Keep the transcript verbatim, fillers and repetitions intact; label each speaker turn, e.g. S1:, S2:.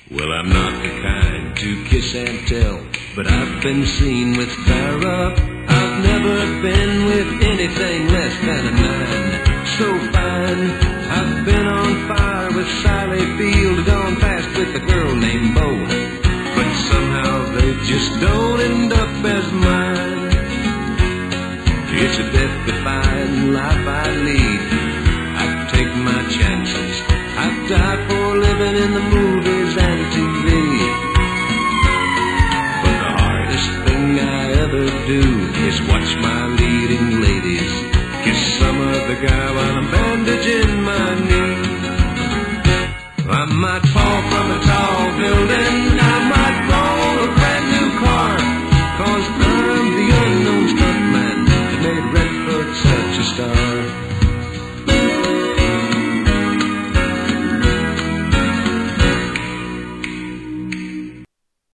S1: Well, I'm not the kind to kiss and tell, but I've been seen with Farrah. I've never been with anything less than a nine. So fine, I've been on fire with Sally Field, gone fast with a girl named Bo, but somehow they just don't end up as mine. It's a death-defying life I lead. I take my chances. I've died for living in the movies and T V. But the hardest thing I ever do is watch my leading ladies kiss some other guy while I'm bandaging my knee. I might fall from a tall building, I might